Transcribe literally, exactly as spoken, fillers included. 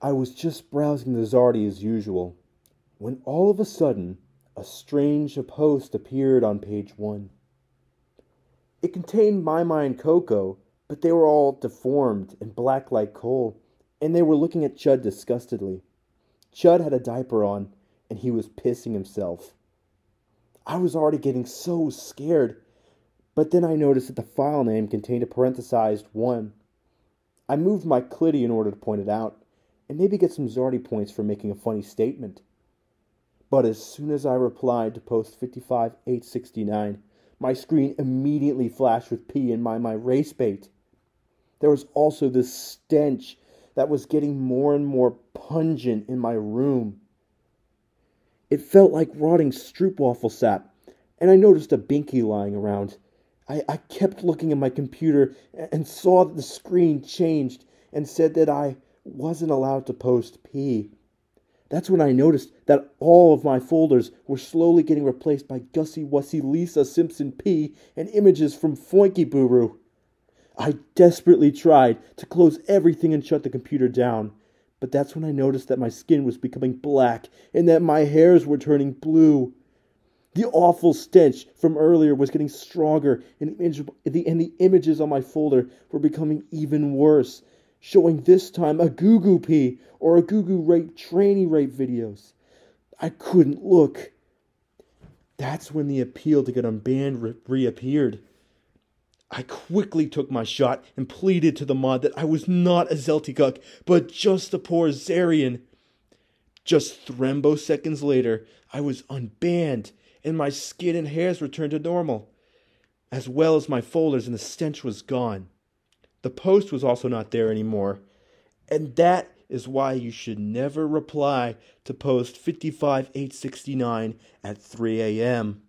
I was just browsing the Zardy as usual, when all of a sudden, a strange post appeared on page one. It contained Mima and Coco, but they were all deformed and black like coal, and they were looking at Chud disgustedly. Chud had a diaper on, and he was pissing himself. I was already getting so scared, but then I noticed that the file name contained a parenthesized one. I moved my clitty in order to point it out, and maybe get some Zardy points for making a funny statement. But as soon as I replied to post fifty-five eight sixty-nine, my screen immediately flashed with P in my, my race bait. There was also this stench that was getting more and more pungent in my room. It felt like rotting stroopwafel sap, and I noticed a binky lying around. I, I kept looking at my computer and saw that the screen changed and said that I wasn't allowed to post P. That's when I noticed that all of my folders were slowly getting replaced by Gussie Wussy Lisa Simpson P and images from Foinky Boo. I desperately tried to close everything and shut the computer down, but that's when I noticed that my skin was becoming black and that my hairs were turning blue. The awful stench from earlier was getting stronger, and the, and the images on my folder were becoming even worse, showing this time a Goo Goo P or a Goo Goo rape tranny rape videos. I couldn't look. That's when the appeal to get unbanned re- reappeared. I quickly took my shot and pleaded to the mod that I was not a Zelticuck, but just a poor Zarian. Just thremboseconds later, I was unbanned, and my skin and hairs returned to normal, as well as my folders, and the stench was gone. The post was also not there anymore, and that is why you should never reply to post fifty-five eight sixty-nine at three a.m.